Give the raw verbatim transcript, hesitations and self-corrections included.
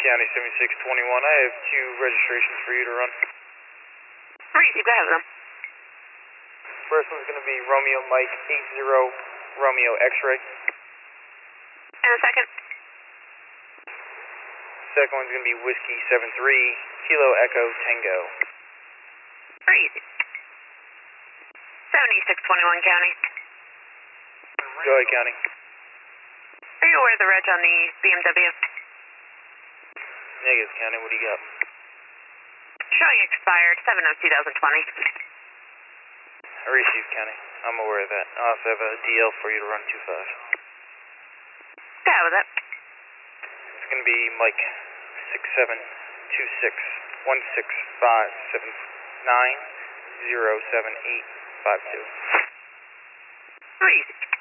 County seventy-six twenty-one, I have two registrations for you to run. Receive, go ahead with them. First one's going to be Romeo Mike eight zero Romeo X-ray. And the second? Second one's going to be Whiskey seven three Kilo Echo Tango. Receive. seventy-six twenty-one County. Go ahead, County. Are you aware of the reg on the B M W? Negative, County. What do you got? Showing expired seven of two thousand twenty. I received, County. I'm aware of that. I also have a D L for you to run two five. Go ahead with it. It's going to be Mike six seven two six one six five seven nine zero seven eight five two. Receive.